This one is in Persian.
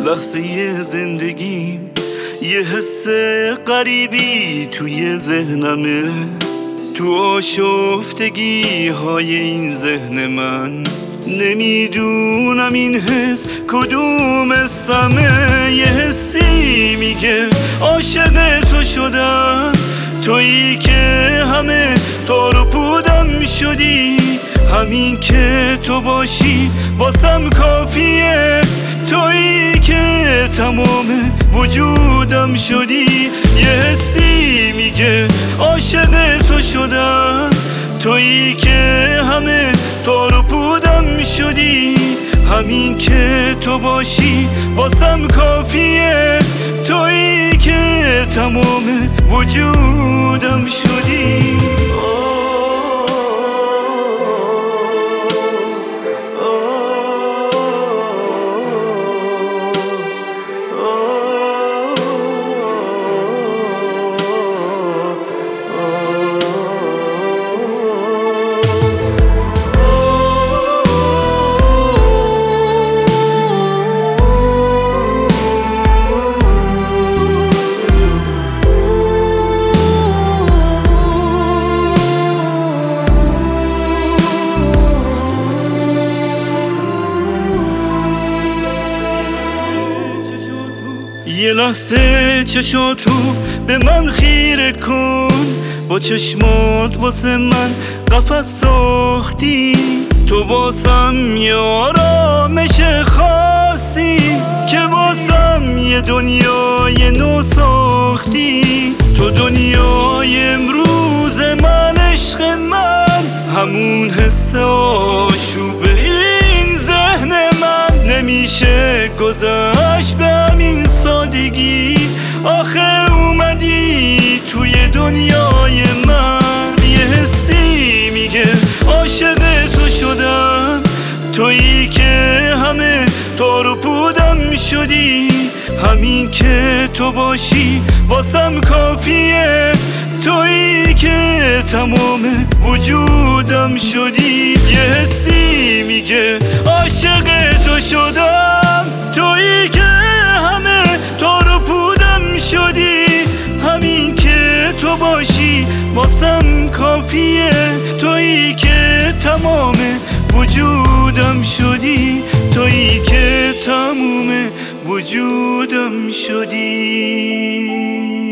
لحظه زندگی یه حس غریبی توی ذهنمه، تو آشفتگی های این ذهن من. نمیدونم این حس کدوم سمه، یه حسی میگه عاشق تو شدم، تویی که همه تار و پودم شدی. همین که تو باشی واسم کافیه، تویی که تمام وجودم شدی. یه حسی میگه عاشق تو شدم، تویی که همه تار و پودم شدی. همین که تو باشی واسم کافیه، تویی که تمام وجودم شدی. یه لحظه چشاتو به من خیره کن، با چشمات واسه من قفس ساختی. تو واسم یه آرامش خاصی، که واسم یه دنیای نو ساختی. تو دنیای امروز من، عشق من، همون حس آشوب این ذهن من. نمیشه گذشت به همین سادگی، آخه اومدی توی دنیای من. یه حسی میگه عاشق تو شدم، تویی که همه تار و پودم شدی. همین که تو باشی واسم کافیه، تویی که تمام وجودم شدی. یه حسی میگه عاشق تو شدم، تویی که همه تار و پودم شدی. همین که تو باشی واسم کافیه، تویی که تمام وجودم شدی. تویی که تمام وجودم شدی.